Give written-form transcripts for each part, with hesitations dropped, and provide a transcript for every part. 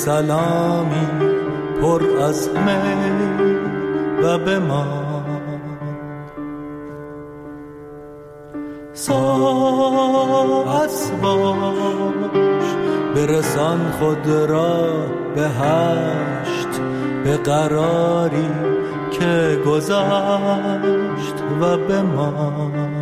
سلامی پر از می و بمان. ساعت باش برسان خود را به هشت، به قراری که گذشت و بمان.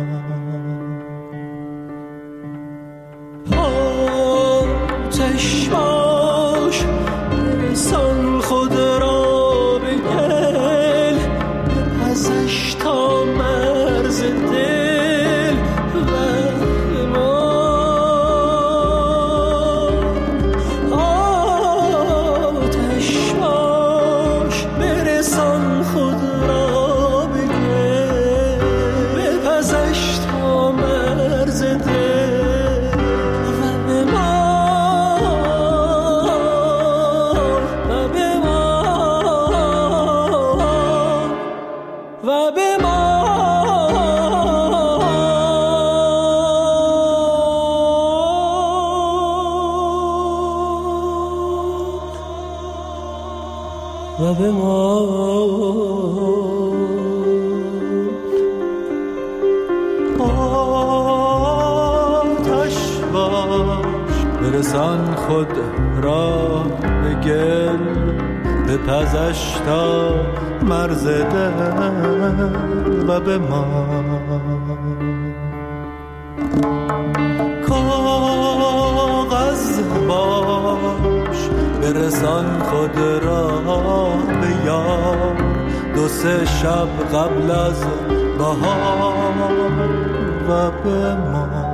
آتش باش برسان خود را به گل، ازش تا مرز دل و ایمان. آتش باش برسان خود را به گل، بپزش تا مرز دل و بمان و بمان و بمان. و آتش باش برسان خود را به گل، بپزش تا مرز دل و بمان. کاغذ باش برسان خود را به یار، 2-3 شب قبل از بهار و بمان.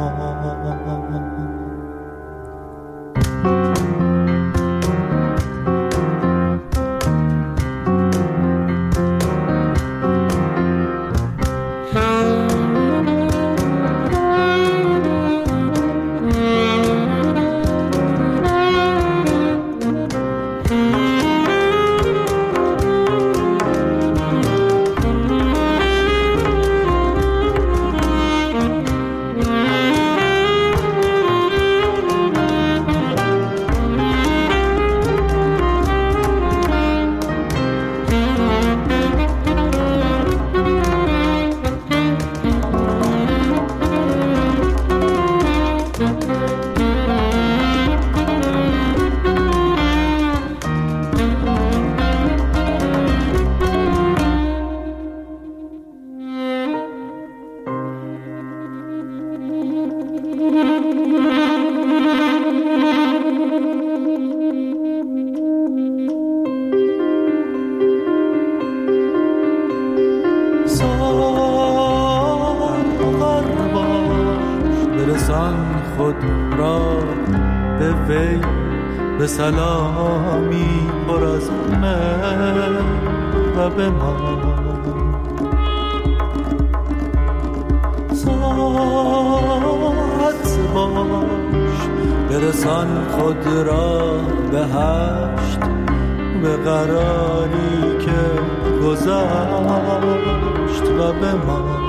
برسان خود را به وی، به سلامی پر از می و بمان. ساعت باش برسان خود را به هشت، به قراری که گذشت و بمان.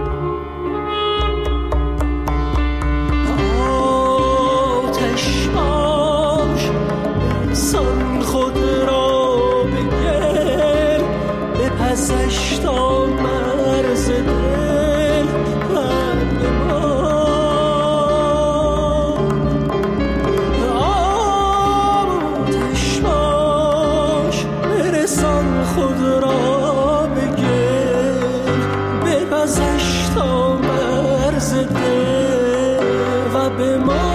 برسان خود را به گل، بپزش تا مرز دل و بمان. آتش باش برسان خود را به گل، بپزش تا مرز دل و بمان.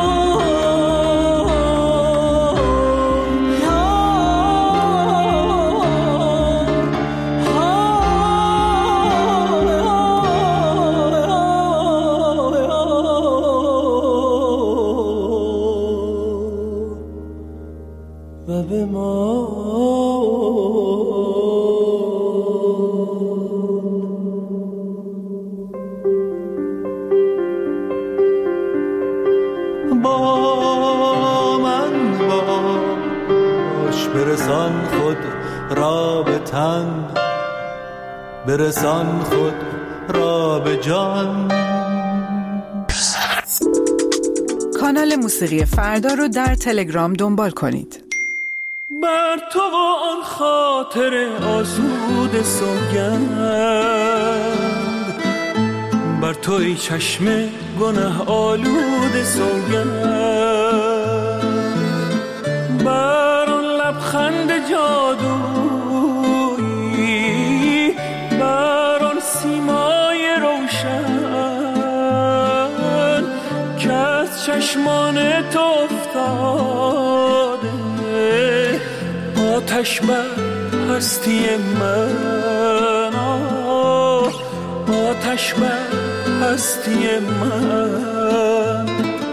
و به ما با من باش برسان خود را به تن، برسان خود را به جان. کانال موسیقی فردا رو در تلگرام دنبال کنید. بر تو و آن خاطر آسود سوگند، بر تو ای چشم گناه آلود سوگند، بر آن لبخند جادویی، بر آن سیمای روشن که از چشمان تو افتاده، آتش بر هستی من، آتش بر هستی من.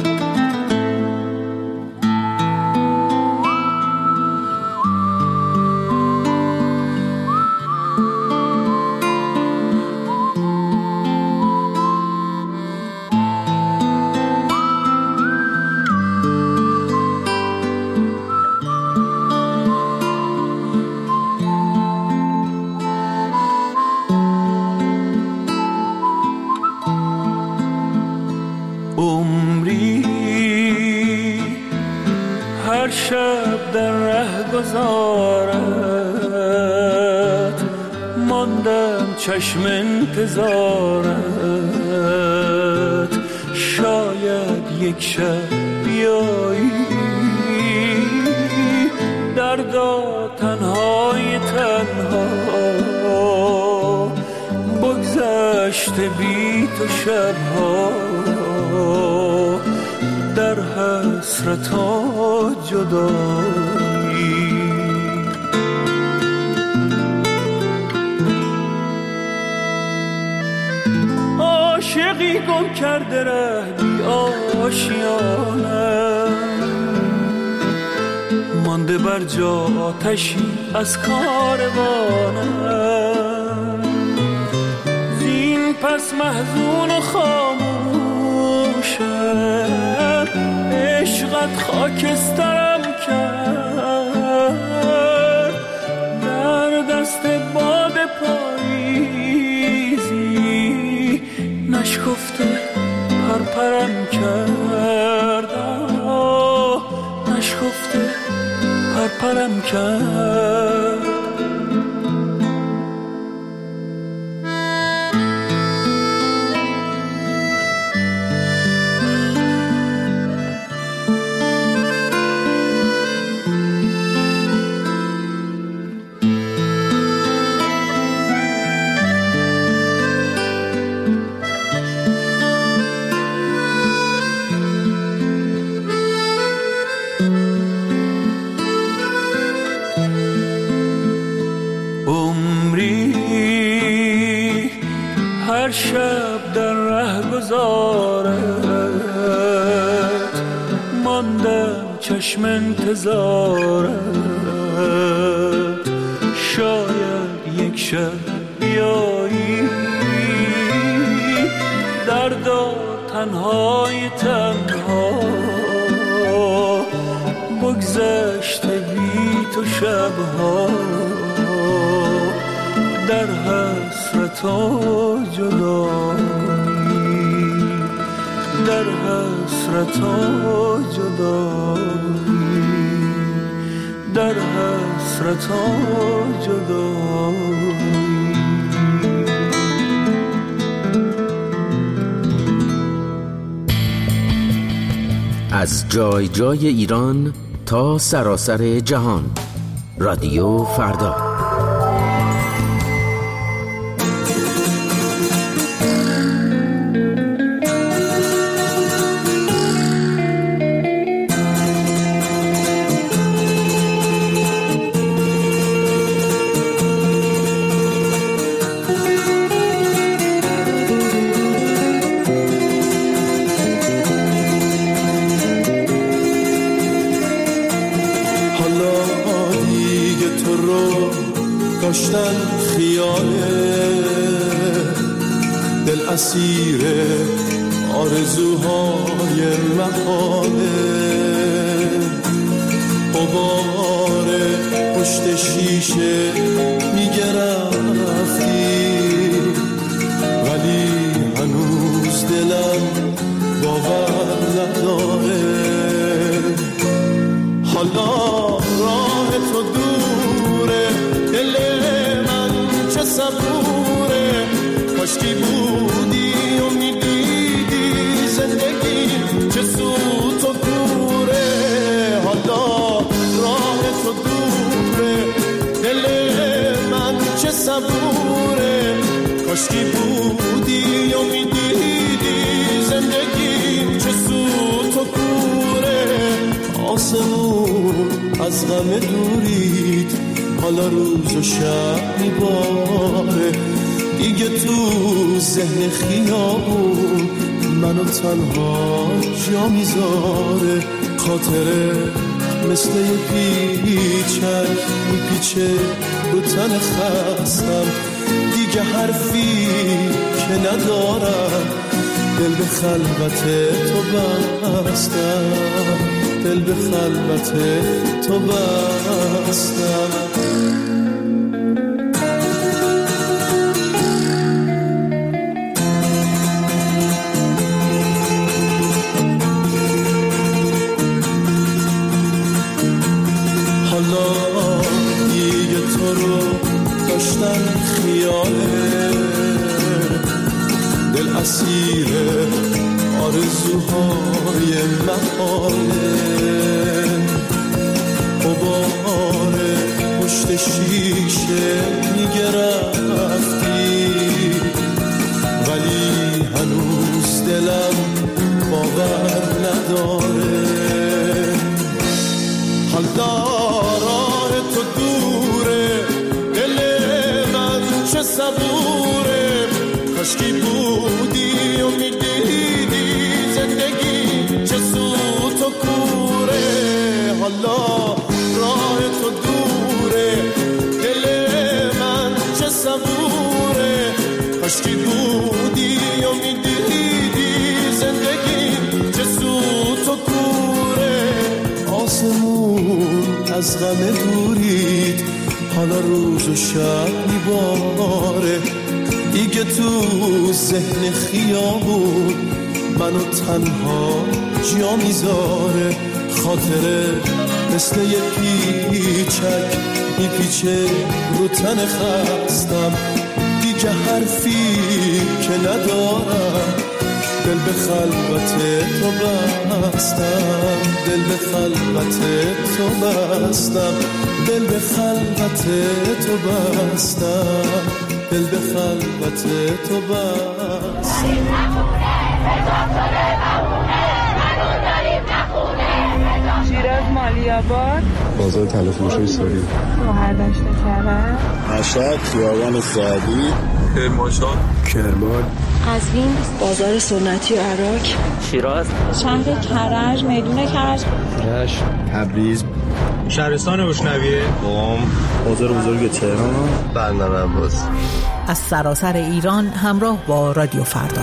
هر شب در ره گذارت، ماندم چشم انتظارت، شاید یک شب بیایی دردا تنهای تنها، بگذشته بی تو شبها در حسرت و جدایی. عاشقی گم کرده ره بی آشیانه، مانده بر جا آتشی از کاروانم، زین پس محزون و خاموشم، عشقت خاکسترم کرد، در دست باد پاییزی نشکفته پرپرم کرد، نشکفته پرپرم کرد. هر شب در ره گذارت، ماندم چشم انتظارت، شاید یک شب بیایی دردا تنهای تنها، بگذشته بی تو شبها در حسرت و جدایی، در حسرت و جدایی، در حسرت و جدایی. از جای جای ایران تا سراسر جهان، رادیو فردا. داشتن خیاله دل اسیر آرزوهای محاله، غبار پشت شیشه میگه رفتی، ولی هنوز دلم باور نداره. حالا راه تو دوره، دل من چه صبوره. کاشکی بودی و میدیدی زندگی چه سوت و کوره. حالا راه تو دوره، دل من چه صبوره. کاشکی بودی و میدیدی زندگی چه سوت و کوره. آسمون از غم دورید، حالا روز و شب میباره. دیگه تو ذهن خیابون منو تنها جا میذاره. خاطره مثل یه پیچک میپیچه رو تن خستم. دیگه حرفی که ندارم، دل به خلوت تو بستم، دل به خلوت تو بستم. حالا دیگه تو رو داشتم خیاله، دل اسیر آرزوهای محاله. غبار پشت شیشه میگرفتی، ولی هنوز دلم باور نداره. حالا راه تو دوره، دل من چه صبوره. کاشکی بودی و میدیدی زندگی چه سوت و کوره. حالا راه تو دوره، دل من چه صبوره. کاشکی بودی و میدیدی زندگی چه سوت و کوره. آسمون از غم دورید، حالا روز و شب میباره. دیگه تو ذهن خیابون منو تنها جا میذاره. خاطره مثل یه پیچک میپیچه رو تن خستم. دیگه حرفی که ندارم، دل به خلوت تو بستم، دل به خلوت تو بستم، دل به خلوت تو بستم، دل به خلوت تو بستم. شیراز مالی‌آباد، بازار تلفروشی سوری، مهردشت کرم، مشهد خیابان سعدی، کرمانشاه، کرمان، قزوین، بازار سنتی و عراق، شیراز، شهر کرج، میدون کرج، رشت، تبریز، شهرستان بوشنویه، قم، بازار بزرگ تهران، بندر عباس. از سراسر ایران همراه با رادیو فردا.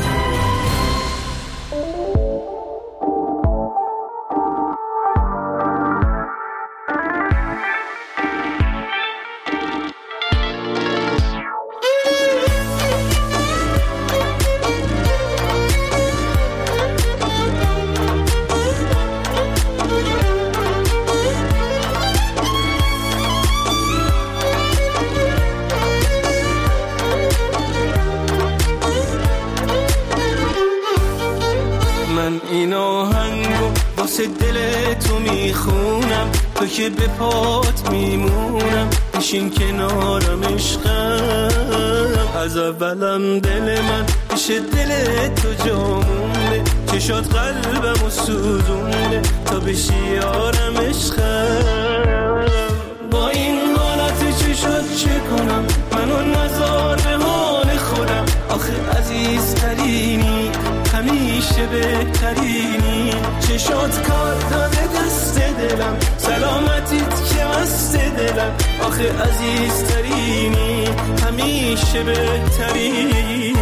تو که به پات میمونم، بشین کنارم عشقم. از اولم دل من پیش دل تو جامونه، چشات قلبم و سوزونه تا بشی یارم عشقم. با این حالت چشات چه کنم، منو نذار به حال خودم. آخه عزیزترینی، همیشه بهترینی. چشات کار داده دست دلم، سلامتیت که مست دلم. آخه عزیزترینی، همیشه بهترینی.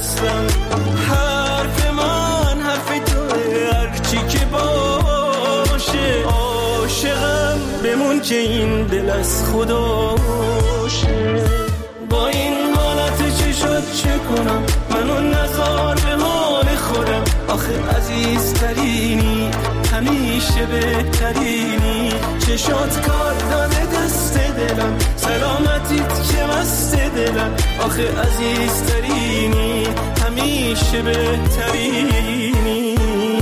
هستم. حرف من حرف توه، هرچی که باشه عاشقم بمون که این دل از خداشه. با این حالت چی شد چه کنم، منو نذار به حال خودم. آخه عزیزترینی، همیشه بهترینی، چشات کار داده دست دلم، سلامتیت که مست دلم. آخه عزیزترینی، همیشه بهترینی.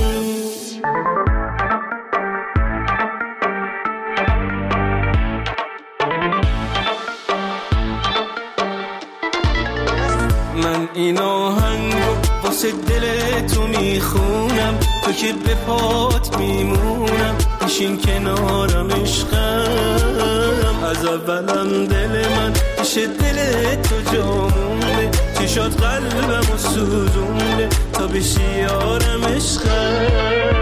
من این آهنگو واسه دل تو میخونم، تو که به پات میمونم. بشین کنارم عشقم، از اولم دل من پیش دل تو جامونه. چشات قلبمو سوزونه تا بشی یارم عشقم.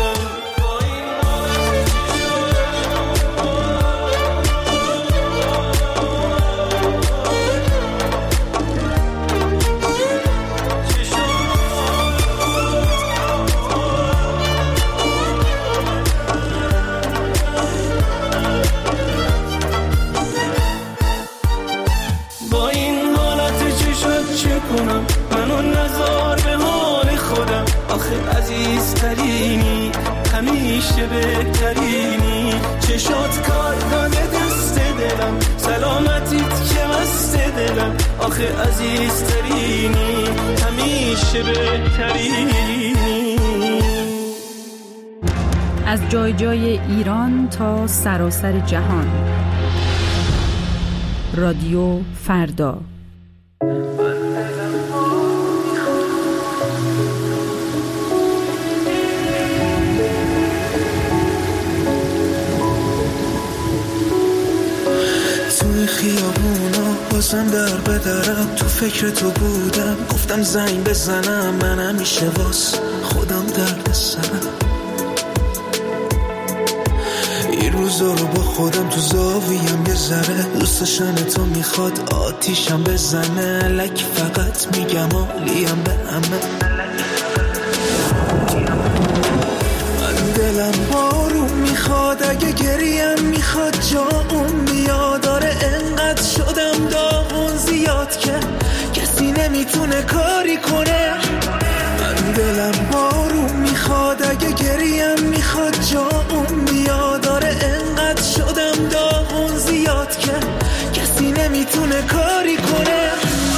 منو نذار به حال خودم. آخه عزیزترینی، همیشه بهترینی، چشات کار داده دست دلم، سلامتیت که مست دلم. آخه عزیزترینی، همیشه بهترینی. از جای جای ایران تا سراسر جهان، رادیو فردا. خیابونا بازم در بدرم، تو فکر تو بودم، گفتم زنگ بزنم. من همیشه واس خودم درد سرم، این روزا رو با خودم تو زاویم یه ذره. دوست داشتن تو میخواد آتیشم بزنه، لک فقط میگم عالیم به همه. من دلم بارون میخواد، اگه گریم میخواد جاون میاد. داره انقدر شدم داغون زیاد که کسی نمیتونه کاری کنه. من دلم بارون میخواد، اگه گریم میخواد جاون میاد. داره انقدر شدم داغون زیاد که کسی نمیتونه کاری کنه.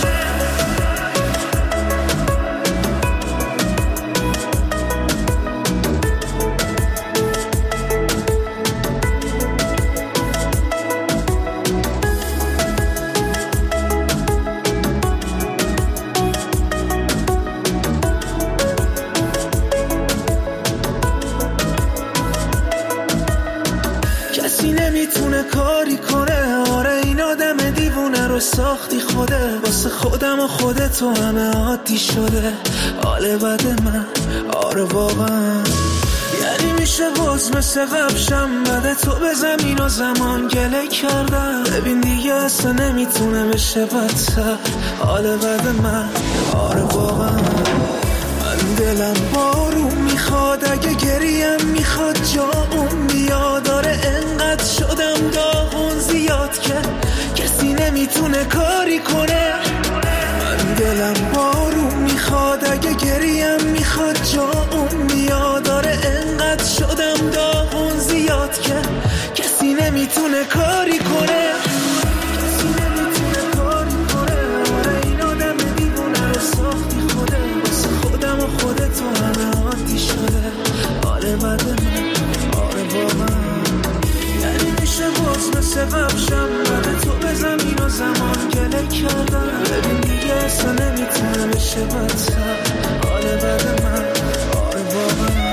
کاری کنه. آره این آدم دیوونه رو ساختی خوده، واسه خودم و خودتو همه عادی شده. حال بد من آره واقعا، یعنی میشه باز مثل قبشم بده تو به زمین و زمان گله کردم. ببین دیگه اصلا نمیتونه بشه بدتر. حال بد من آره واقعا، من دلم بارون میخواد، اگه گریم میخواد جاون میاد. داره انقدر شدم داغون زیاد که کسی نمیتونه کاری کنه. من دلم بارون میخواد، اگه گریم میخواد جاون میاد. داره انقدر شدم داغون زیاد که کسی نمیتونه کاری کنه. کسی نمیتونه کاری کنه. آره این آدم دیوونه رو ساختی خوده، واسه خودم و خودتو همه عادی شده. آره بد من آره واقعا، یعنی میشه باز مثل قبشم بده تو به زمین و زمان گله کردم. ببین دیگه اصلا نمیتونه بشه بدتر. آره بد من آره واقعا.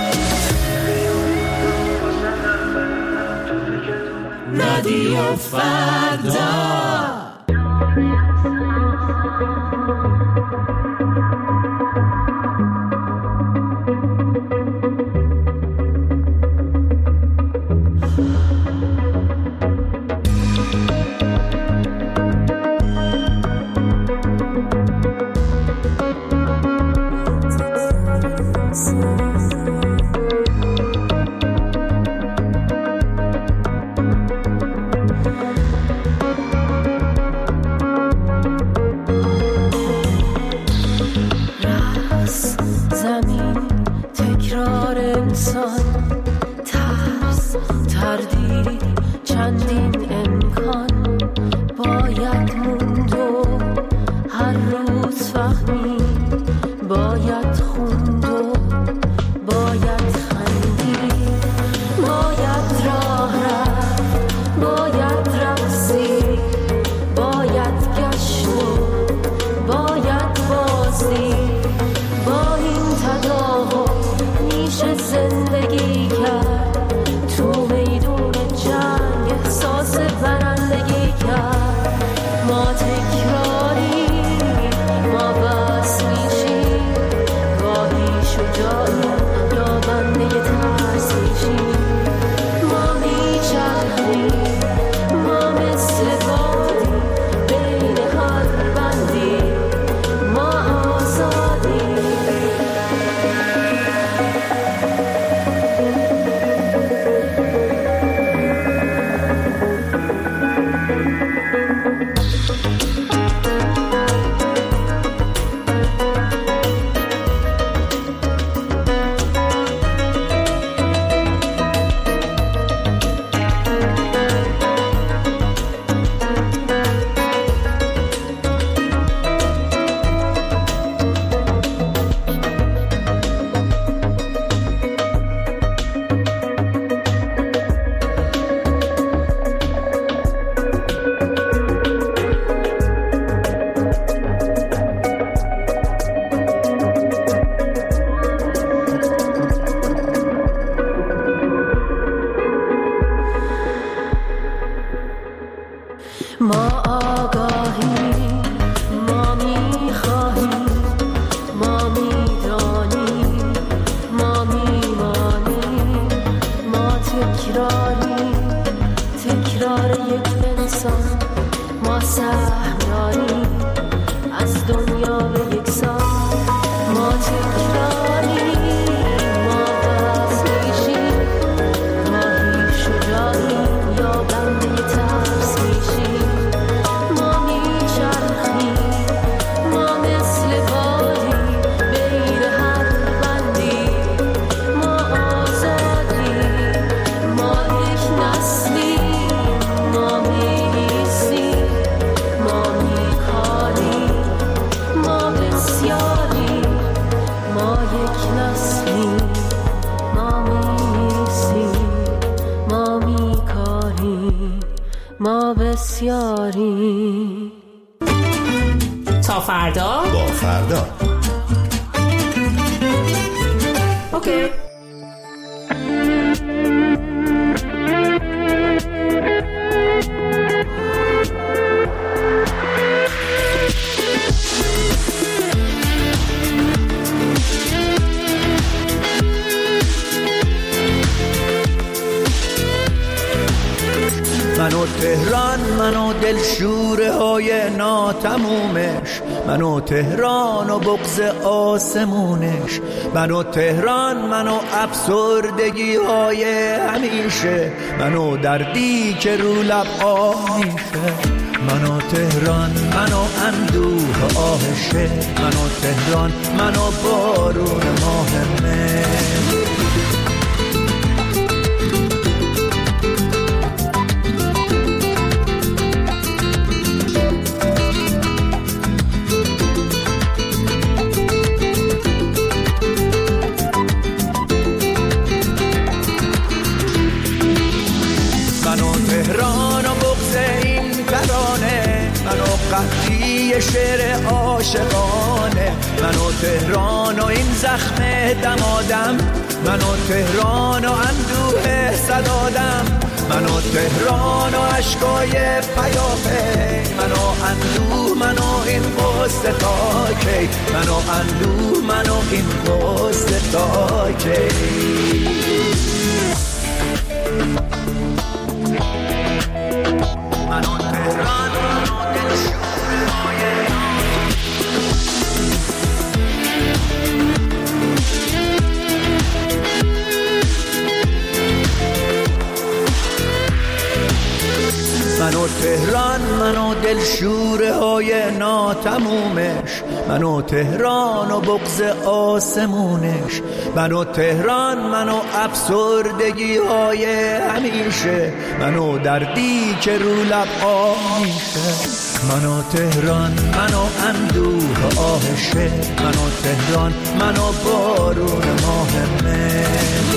رادیو فردا. تا فردا با فردا. اوکی. من و تهران، من و دلشوره های ناتمومش، من و تهران و بغض آسمونش، من و تهران، من و افسردگی های همیشه، من و دردی که رو لب آه میشه، من و تهران، من و اندوه آهشه، من و تهران، من و بارون ماه مه. قطعی شعر عاشقانه، من و تهران و این زخم دمادم، من و تهران و اندوه صدادم، من و تهران و عشقای پیاپی، من و اندوه، من و این قصه تا کی، من و اندوه، من و این قصه تا کی. من و تهران من و تهران، من و دلشوره های ناتمومش، من و تهران و بغض آسمونش، من و تهران، من و افسردگی های همیشه، من و دردی که رو لب آه میشه، من و تهران، من و اندوه آهشه، من و تهران، من و بارون ماه مه.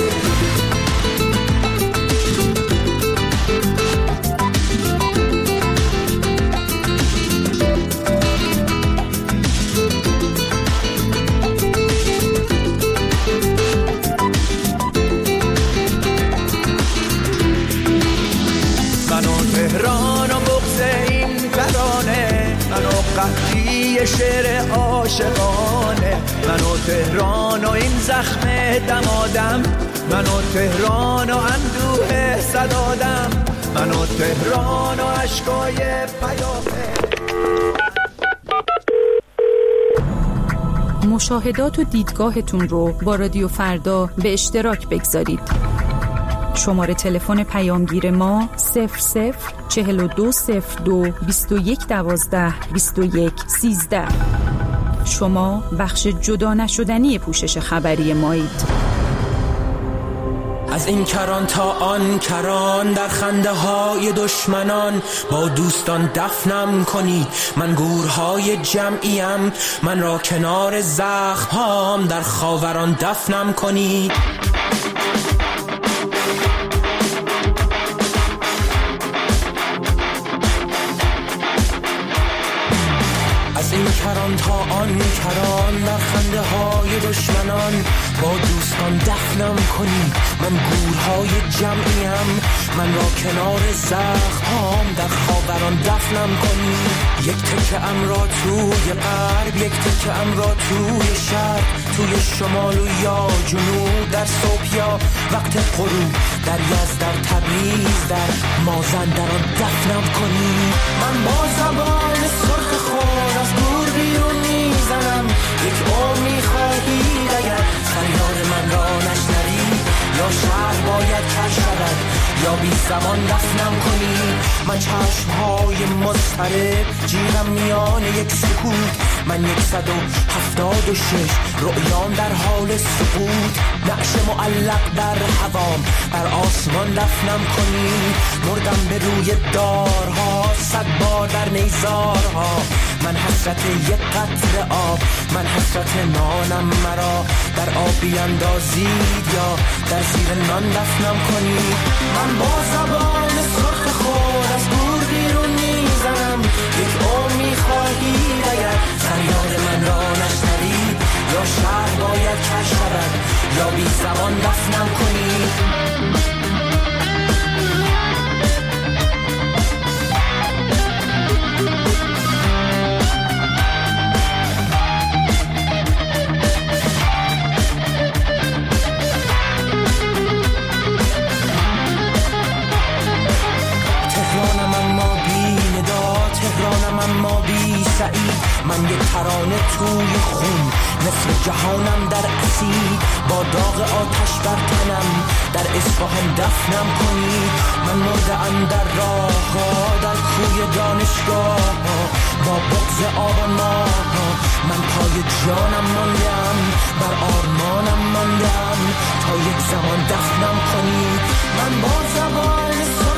قطعی شعر عاشقانه، من و تهران و این زخم دمادم، من و تهران و اندوه صدادم، من و تهران و عشقای پیاپی. مشاهدات و دیدگاهتون رو با رادیو فردا به اشتراک بگذارید. شماره تلفن پیامگیر ما 004202 2112 2113. شما بخش جدا نشدنی پوشش خبری مایید. از این کران تا آن کران، در خنده های دشمنان با دوستان دفنم کنید. من گورهای جمعیم، من را کنار زخم هام در خاوران دفنم کنید. از این کران تا آن کران، در خنده های دشمنان با دوستان دفنم کنید. من گورهای جمعیم، من را کنار زخم‌هام در خاوران دفنم کنید. یک تکه ام را توی غرب، یک تکه ام را توی شرق، توی شمال و یا جنوب، در صبح یا وقت غروب، در یزد، در تبریز، در مازندران دفنم کنید. من با زبان سرخ خود از دور بیرون میزنم. یک عمری خواهید اگر فریاد من را نشنوی، یا شهر باید کش شود یا بی زبان دفنم کنی. من چشمهای مضطرب جیغم میان یک سکوت، من 176 رؤیام در حال سقوط، نقش معلق در هوام بر آسمان دفنم کنی. مردم به روی دارها 100 بار در نیزارها، من حسرت یک قطره آب، من حسرت نانم مرا در آب بیندازید یا در زیر نان دفنم کنید. من با زبان سرخ خود از دور بیرون میزنم. یک عمر میخواهید اگر زمان دفنم کنی. تهرانم اما بی ندا، تهرانم اما بی سعید، من یک ترانه توی خون، نصف جهانم در اسید، با داغ آتش بر تنم، در اصفهان دفنم کنی. من مرده‌ام در راه ها، در کوی دانشگاه ها، با بغض آبان ماه ها. من پای جانم ماندم، بر آرمانم ماندم، تا یک زمان دفنم کنی. من با زبان